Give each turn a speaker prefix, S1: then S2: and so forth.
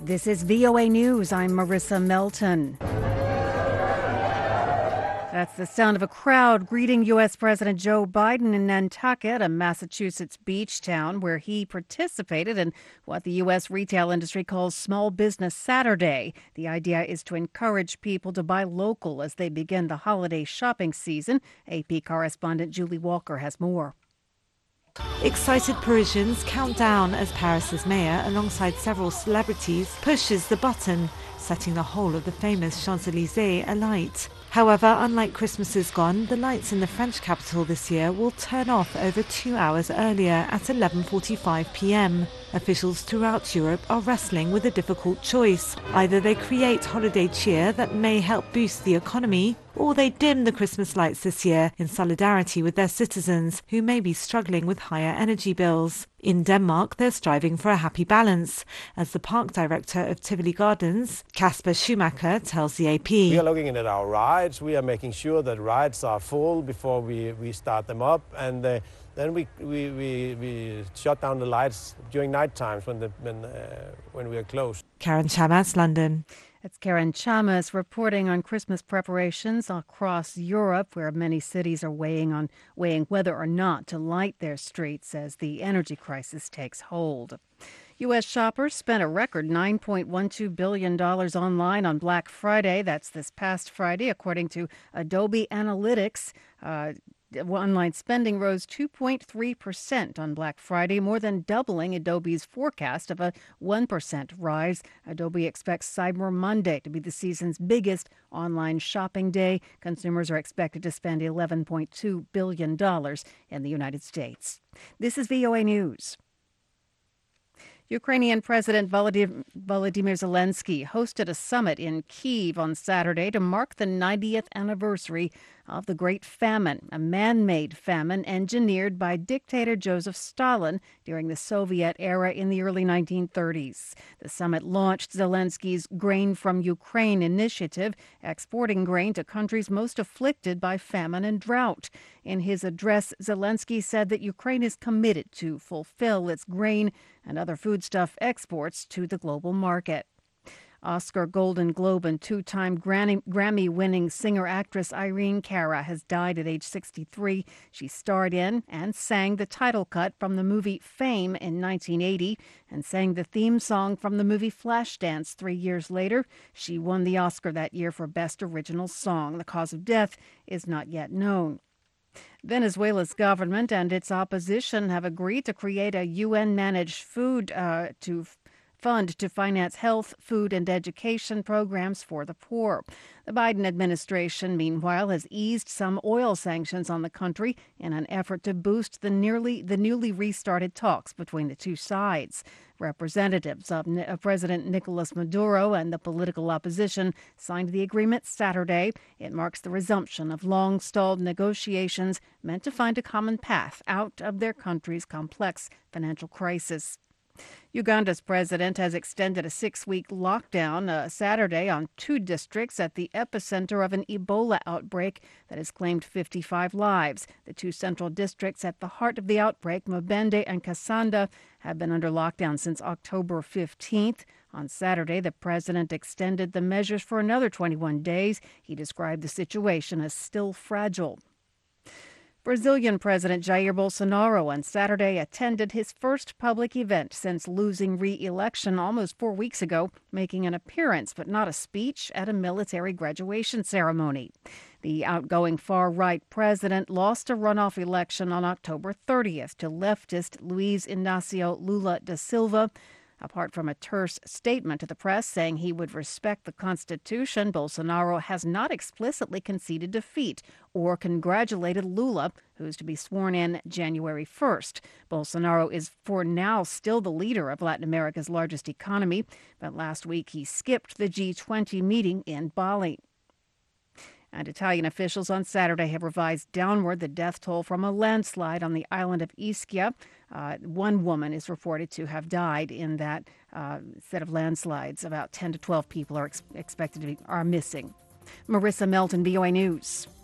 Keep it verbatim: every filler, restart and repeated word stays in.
S1: This is V O A News. I'm Marissa Melton. That's the sound of a crowd greeting U S. President Joe Biden in Nantucket, a Massachusetts beach town where he participated in what the U S retail industry calls Small Business Saturday. The idea is to encourage people to buy local as they begin the holiday shopping season. A P correspondent Julie Walker has more.
S2: Excited Parisians count down as Paris's mayor, alongside several celebrities, pushes the button, setting the whole of the famous Champs-Élysées alight. However, unlike Christmases gone, the lights in the French capital this year will turn off over two hours earlier at eleven forty-five p m. Officials throughout Europe are wrestling with a difficult choice. Either they create holiday cheer that may help boost the economy, or they dim the Christmas lights this year in solidarity with their citizens who may be struggling with higher energy bills. In Denmark, they're striving for a happy balance, as the park director of Tivoli Gardens, Kasper Schumacher, tells the A P.
S3: We are looking at our rides. We are making sure that rides are full before we, we start them up, and uh, then we, we, we, we shut down the lights during night times when, the, when, uh, when we are closed.
S2: Karen Chamas, London.
S1: It's Karen Chamas reporting on Christmas preparations across Europe, where many cities are weighing on weighing whether or not to light their streets as the energy crisis takes hold. U S shoppers spent a record nine point one two billion dollars online on Black Friday. That's this past Friday, according to Adobe Analytics. Uh, Online spending rose two point three percent on Black Friday, more than doubling Adobe's forecast of a one percent rise. Adobe expects Cyber Monday to be the season's biggest online shopping day. Consumers are expected to spend eleven point two billion dollars in the United States. This is V O A News. Ukrainian President Volodymyr Zelensky hosted a summit in Kyiv on Saturday to mark the ninetieth anniversary of the Great Famine, a man-made famine engineered by dictator Joseph Stalin during the Soviet era in the early nineteen thirties. The summit launched Zelensky's Grain from Ukraine initiative, exporting grain to countries most afflicted by famine and drought. In his address, Zelensky said that Ukraine is committed to fulfill its grain and other foodstuff exports to the global market. Oscar Golden Globe and two-time Grammy-winning singer-actress Irene Cara has died at age sixty-three. She starred in and sang the title cut from the movie Fame in nineteen eighty and sang the theme song from the movie Flashdance three years later. She won the Oscar that year for Best Original Song. The cause of death is not yet known. Venezuela's government and its opposition have agreed to create a U N-managed food uh, to fund to finance health, food, and education programs for the poor. The Biden administration, meanwhile, has eased some oil sanctions on the country in an effort to boost the nearly the newly restarted talks between the two sides. Representatives of President Nicolas Maduro and the political opposition signed the agreement Saturday. It marks the resumption of long-stalled negotiations meant to find a common path out of their country's complex financial crisis. Uganda's president has extended a six-week lockdown uh, Saturday on two districts at the epicenter of an Ebola outbreak that has claimed fifty-five lives. The two central districts at the heart of the outbreak, Mubende and Kasanda, have been under lockdown since October fifteenth. On Saturday, the president extended the measures for another twenty-one days. He described the situation as still fragile. Brazilian President Jair Bolsonaro on Saturday attended his first public event since losing re-election almost four weeks ago, making an appearance but not a speech at a military graduation ceremony. The outgoing far-right president lost a runoff election on October thirtieth to leftist Luiz Inácio Lula da Silva. Apart from a terse statement to the press saying he would respect the Constitution, Bolsonaro has not explicitly conceded defeat or congratulated Lula, who's to be sworn in January first. Bolsonaro is for now still the leader of Latin America's largest economy, but last week he skipped the G twenty meeting in Bali. And Italian officials on Saturday have revised downward the death toll from a landslide on the island of Ischia. Uh, one woman is reported to have died in that uh, set of landslides. About ten to twelve people are ex- expected to be are missing. Marissa Melton, V O A News.